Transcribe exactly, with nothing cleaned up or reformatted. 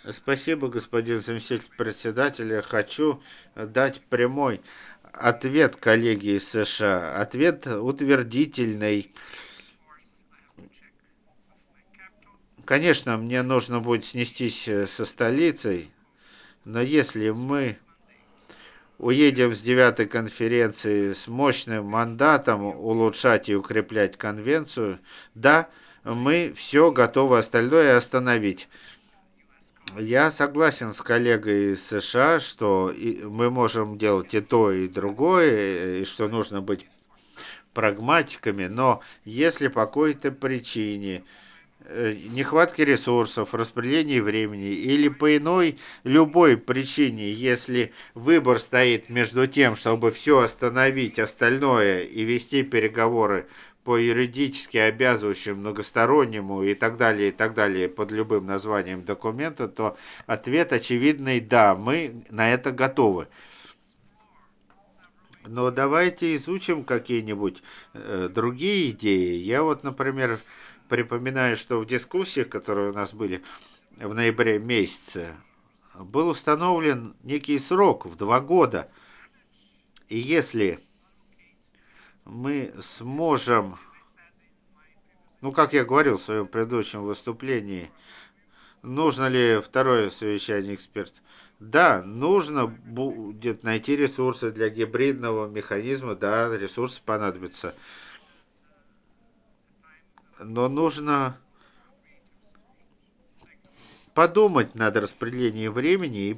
Спасибо, господин заместитель председателя. Хочу дать прямой ответ коллеге из США. Ответ утвердительный. Конечно, мне нужно будет снестись э, со столицей, но если мы уедем с девятой конференции с мощным мандатом улучшать и укреплять конвенцию, да, мы все готовы остальное остановить. Я согласен с коллегой из США, что и мы можем делать и то, и другое, и что нужно быть прагматиками, но если по какой-то причине э, нехватки ресурсов, распределения времени или по иной любой причине, если выбор стоит между тем, чтобы все остановить остальное и вести переговоры по юридически обязывающему многостороннему и так далее, и так далее, под любым названием документа, то ответ очевидный «да, мы на это готовы». Но давайте изучим какие-нибудь э, другие идеи. Я вот, например, припоминаю, что в дискуссиях, которые у нас были в ноябре месяце, был установлен некий срок в два года. И если мы сможем, ну, как я говорил в своем предыдущем выступлении, нужно ли второе совещание экспертов? Да, нужно будет найти ресурсы для гибридного механизма, да, ресурсы понадобятся. Но нужно подумать над распределением времени и